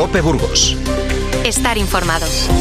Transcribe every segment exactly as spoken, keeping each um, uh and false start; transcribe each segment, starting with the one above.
COPE Burgos. Estar informado.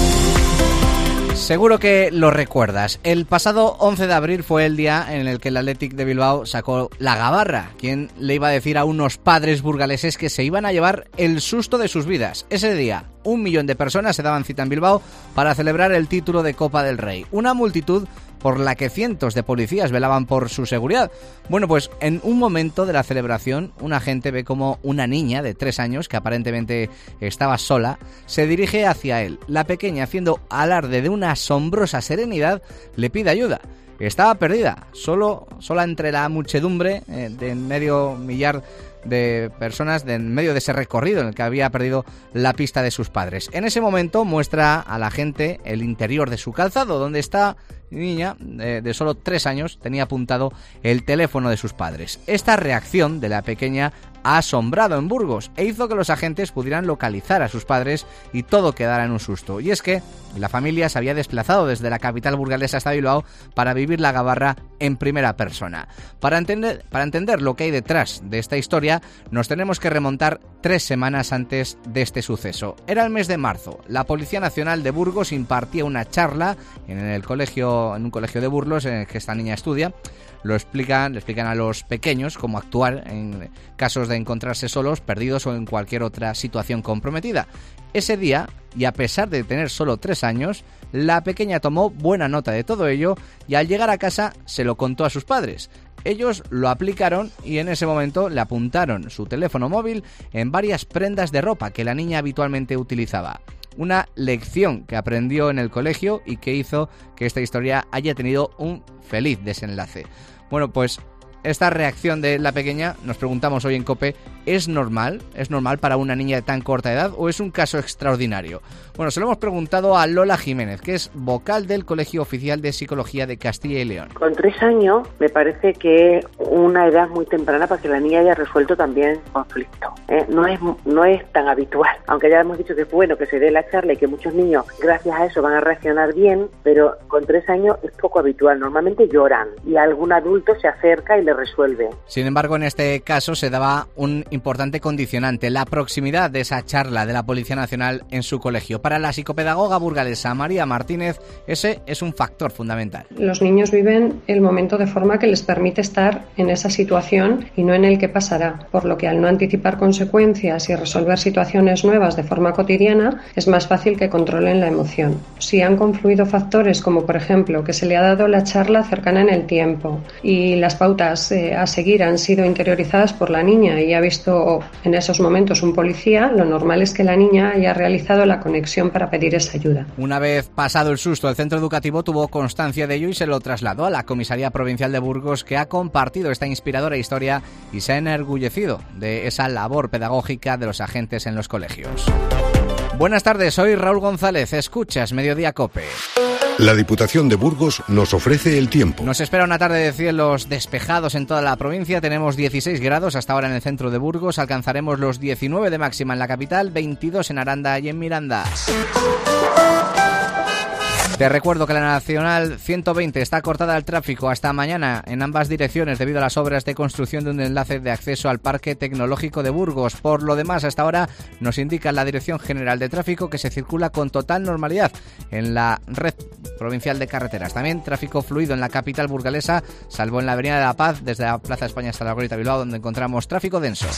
Seguro que lo recuerdas. El pasado once de abril fue el día en el que el Athletic de Bilbao sacó la gabarra. ¿Quién le iba a decir a unos padres burgaleses que se iban a llevar el susto de sus vidas? Ese día, un millón de personas se daban cita en Bilbao para celebrar el título de Copa del Rey. Una multitud por la que cientos de policías velaban por su seguridad. Bueno, pues en un momento de la celebración, un agente ve como una niña de tres años, que aparentemente estaba sola, se dirige hacia él. La pequeña, haciendo alarde de una asombrosa serenidad, le pide ayuda. Estaba perdida, solo, sola entre la muchedumbre eh, de medio millar de personas de en medio de ese recorrido en el que había perdido la pista de sus padres. En ese momento muestra a la gente el interior de su calzado, donde esta niña eh, de solo tres años tenía apuntado el teléfono de sus padres. Esta reacción de la pequeña ha asombrado en Burgos e hizo que los agentes pudieran localizar a sus padres y todo quedara en un susto. Y es que la familia se había desplazado desde la capital burgalesa hasta Bilbao para vivir la gabarra en primera persona. Para entender, para entender lo que hay detrás de esta historia, nos tenemos que remontar tres semanas antes de este suceso. Era el mes de marzo. La Policía Nacional de Burgos impartía una charla en el colegio, en un colegio de Burgos en el que esta niña estudia. Lo explican, le explican a los pequeños cómo actuar en casos de encontrarse solos, perdidos o en cualquier otra situación comprometida. Ese día, y a pesar de tener solo tres años, la pequeña tomó buena nota de todo ello y al llegar a casa se lo contó a sus padres. Ellos lo aplicaron y en ese momento le apuntaron su teléfono móvil en varias prendas de ropa que la niña habitualmente utilizaba. Una lección que aprendió en el colegio y que hizo que esta historia haya tenido un feliz desenlace. Bueno, pues esta reacción de la pequeña, nos preguntamos hoy en COPE, ¿es normal? ¿Es normal para una niña de tan corta edad o es un caso extraordinario? Bueno, se lo hemos preguntado a Lola Jiménez, que es vocal del Colegio Oficial de Psicología de Castilla y León. Con tres años me parece que es una edad muy temprana para que la niña haya resuelto también conflicto. ¿eh? No es no es tan habitual, aunque ya hemos dicho que es bueno que se dé la charla y que muchos niños gracias a eso van a reaccionar bien, pero con tres años es poco habitual. Normalmente lloran y algún adulto se acerca y le resuelve. Sin embargo, en este caso se daba un importante condicionante, la proximidad de esa charla de la Policía Nacional en su colegio. Para la psicopedagoga burgalesa María Martínez, ese es un factor fundamental. Los niños viven el momento de forma que les permite estar en esa situación y no en el que pasará, por lo que al no anticipar consecuencias y resolver situaciones nuevas de forma cotidiana, es más fácil que controlen la emoción. Si han confluido factores como, por ejemplo, que se le ha dado la charla cercana en el tiempo y las pautas eh, a seguir han sido interiorizadas por la niña y ha visto en esos momentos un policía, lo normal es que la niña haya realizado la conexión para pedir esa ayuda. Una vez pasado el susto, el centro educativo tuvo constancia de ello y se lo trasladó a la Comisaría Provincial de Burgos, que ha compartido esta inspiradora historia y se ha enorgullecido de esa labor pedagógica de los agentes en los colegios. Buenas tardes, soy Raúl González, escuchas Mediodía COPE. La Diputación de Burgos nos ofrece el tiempo. Nos espera una tarde de cielos despejados en toda la provincia. Tenemos dieciséis grados hasta ahora en el centro de Burgos. Alcanzaremos los diecinueve de máxima en la capital, veintidós en Aranda y en Miranda. Te recuerdo que la Nacional ciento veinte está cortada al tráfico hasta mañana en ambas direcciones debido a las obras de construcción de un enlace de acceso al Parque Tecnológico de Burgos. Por lo demás, hasta ahora nos indica la Dirección General de Tráfico que se circula con total normalidad en la red provincial de carreteras. También tráfico fluido en la capital burgalesa, salvo en la Avenida de la Paz, desde la Plaza de España hasta la Glorieta Bilbao, donde encontramos tráfico denso.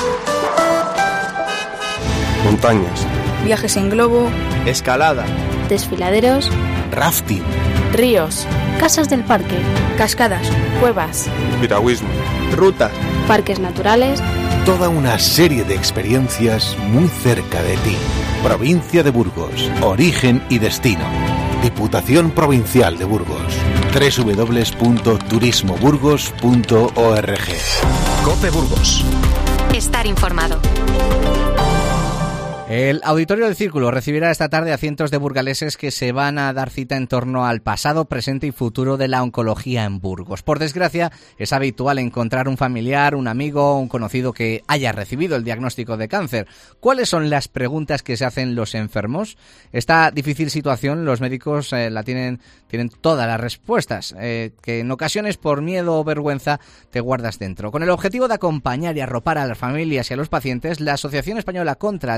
Montañas. Viajes en globo. Escalada. Desfiladeros. Rafting. Ríos. Casas del parque. Cascadas. Cuevas. Piragüismo. Rutas. Parques naturales. Toda una serie de experiencias muy cerca de ti. Provincia de Burgos. Origen y destino. Diputación Provincial de Burgos. doble u doble u doble u punto turismo burgos punto org. COPE Burgos. Estar informado. El Auditorio del Círculo recibirá esta tarde a cientos de burgaleses que se van a dar cita en torno al pasado, presente y futuro de la oncología en Burgos. Por desgracia, es habitual encontrar un familiar, un amigo, un conocido que haya recibido el diagnóstico de cáncer. ¿Cuáles son las preguntas que se hacen los enfermos? Esta difícil situación los médicos eh, la tienen, tienen todas las respuestas, eh, que en ocasiones por miedo o vergüenza te guardas dentro. Con el objetivo de acompañar y arropar a las familias y a los pacientes, la Asociación Española contra el Cáncer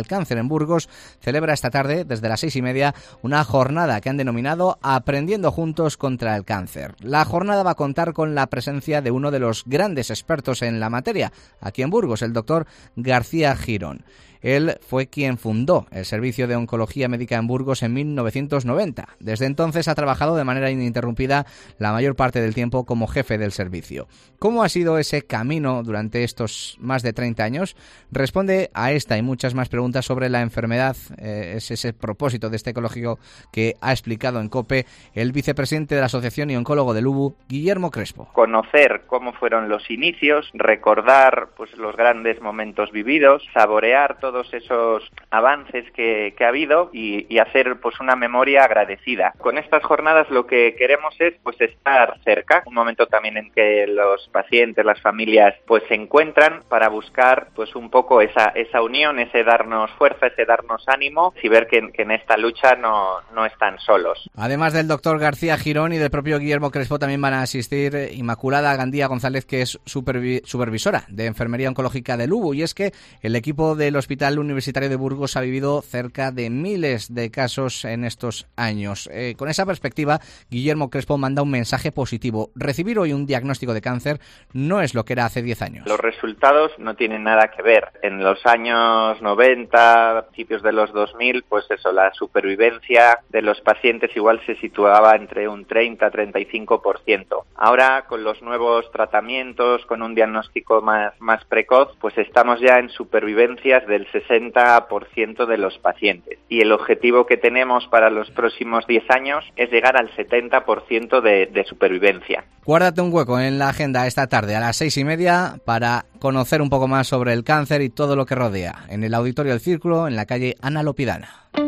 en Burgos celebra esta tarde, desde las seis y media, una jornada que han denominado Aprendiendo Juntos contra el Cáncer. La jornada va a contar con la presencia de uno de los grandes expertos en la materia, aquí en Burgos, el doctor García Girón. Él fue quien fundó el Servicio de Oncología Médica en Burgos en mil novecientos noventa. Desde entonces ha trabajado de manera ininterrumpida la mayor parte del tiempo como jefe del servicio. ¿Cómo ha sido ese camino durante estos más de treinta años? Responde a esta y muchas más preguntas sobre la enfermedad. Eh, es ese propósito de este ecológico que ha explicado en COPE el vicepresidente de la Asociación y oncólogo del U B U, Guillermo Crespo. Conocer cómo fueron los inicios, recordar pues los grandes momentos vividos, saborear todo todos esos avances que, que ha habido y, y hacer pues una memoria agradecida. Con estas jornadas lo que queremos es pues estar cerca, un momento también en que los pacientes, las familias pues se encuentran para buscar pues un poco esa esa unión, ese darnos fuerza, ese darnos ánimo y ver que, que en esta lucha no, no están solos. Además del doctor García Girón y del propio Guillermo Crespo, también van a asistir Inmaculada Gandía González, que es supervi- supervisora de Enfermería Oncológica del U B U, y es que el equipo del Hospital Universitario de Burgos ha vivido cerca de miles de casos en estos años. Eh, con esa perspectiva, Guillermo Crespo manda un mensaje positivo. Recibir hoy un diagnóstico de cáncer no es lo que era hace diez años. Los resultados no tienen nada que ver. En los años noventa, principios de los dos mil, pues eso, la supervivencia de los pacientes igual se situaba entre un treinta a treinta y cinco por ciento. Ahora, con los nuevos tratamientos, con un diagnóstico más, más precoz, pues estamos ya en supervivencias del sesenta por ciento de los pacientes. Y el objetivo que tenemos para los próximos diez años es llegar al setenta por ciento de, de supervivencia. Guárdate un hueco en la agenda esta tarde a las seis y media para conocer un poco más sobre el cáncer y todo lo que rodea, en el Auditorio del Círculo, en la calle Ana Lopidana.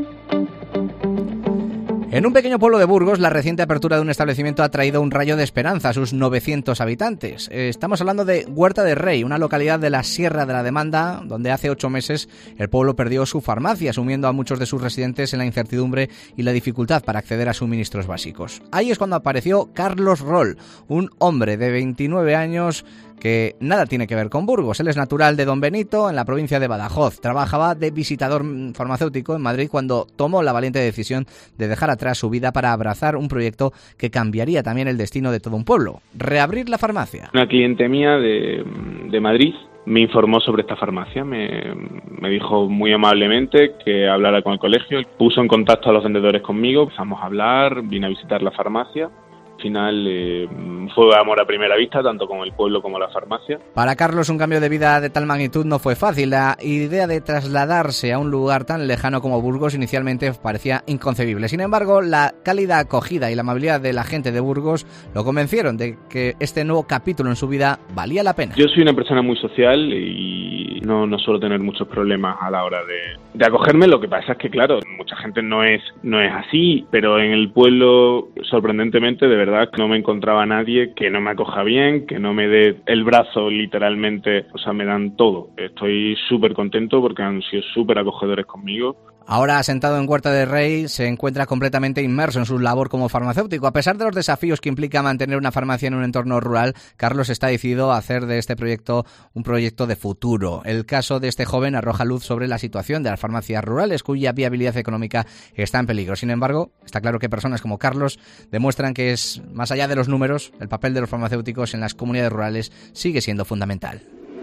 En un pequeño pueblo de Burgos, la reciente apertura de un establecimiento ha traído un rayo de esperanza a sus novecientos habitantes. Estamos hablando de Huerta de Rey, una localidad de la Sierra de la Demanda, donde hace ocho meses el pueblo perdió su farmacia, sumiendo a muchos de sus residentes en la incertidumbre y la dificultad para acceder a suministros básicos. Ahí es cuando apareció Carlos Roll, un hombre de veintinueve años que nada tiene que ver con Burgos. Él es natural de Don Benito, en la provincia de Badajoz. Trabajaba de visitador farmacéutico en Madrid cuando tomó la valiente decisión de dejar atrás su vida para abrazar un proyecto que cambiaría también el destino de todo un pueblo: reabrir la farmacia. Una cliente mía de, de Madrid me informó sobre esta farmacia, me, me dijo muy amablemente que hablara con el colegio, puso en contacto a los vendedores conmigo, empezamos a hablar, vine a visitar la farmacia. Al final eh, fue amor a primera vista, tanto con el pueblo como la farmacia. Para Carlos, un cambio de vida de tal magnitud no fue fácil. La idea de trasladarse a un lugar tan lejano como Burgos inicialmente parecía inconcebible. Sin embargo, la cálida acogida y la amabilidad de la gente de Burgos lo convencieron de que este nuevo capítulo en su vida valía la pena. Yo soy una persona muy social y no, no suelo tener muchos problemas a la hora de, de acogerme. Lo que pasa es que, claro, mucha gente no es, no es así, pero en el pueblo, sorprendentemente, de verdad, no me encontraba nadie que no me acoja bien, que no me dé el brazo literalmente, o sea, me dan todo. Estoy súper contento porque han sido súper acogedores conmigo. Ahora, asentado en Huerta de Rey, se encuentra completamente inmerso en su labor como farmacéutico. A pesar de los desafíos que implica mantener una farmacia en un entorno rural, Carlos está decidido a hacer de este proyecto un proyecto de futuro. El caso de este joven arroja luz sobre la situación de las farmacias rurales, cuya viabilidad económica está en peligro. Sin embargo, está claro que personas como Carlos demuestran que es, más allá de los números, el papel de los farmacéuticos en las comunidades rurales sigue siendo fundamental.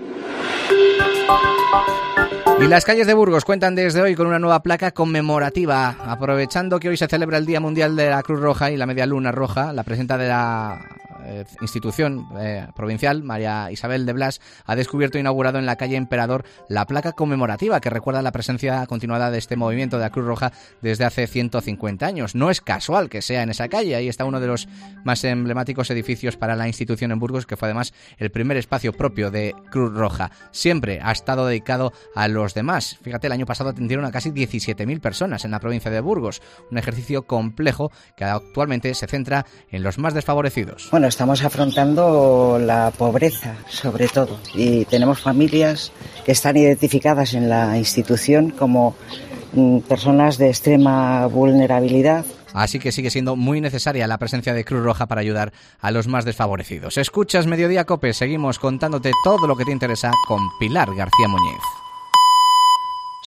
Y las calles de Burgos cuentan desde hoy con una nueva placa conmemorativa. Aprovechando que hoy se celebra el Día Mundial de la Cruz Roja y la Media Luna Roja, la presidenta de la eh, institución eh, provincial, María Isabel de Blas, ha descubierto e inaugurado en la calle Emperador la placa conmemorativa que recuerda la presencia continuada de este movimiento de la Cruz Roja desde hace ciento cincuenta años. No es casual que sea en esa calle. Ahí está uno de los más emblemáticos edificios para la institución en Burgos, que fue además el primer espacio propio de Cruz Roja. Siempre ha estado dedicado a los demás. Fíjate, el año pasado atendieron a casi diecisiete mil personas en la provincia de Burgos, un ejercicio complejo que actualmente se centra en los más desfavorecidos. Bueno, estamos afrontando la pobreza, sobre todo, y tenemos familias que están identificadas en la institución como mm, personas de extrema vulnerabilidad. Así que sigue siendo muy necesaria la presencia de Cruz Roja para ayudar a los más desfavorecidos. Escuchas Mediodía COPE, seguimos contándote todo lo que te interesa con Pilar García Muñiz.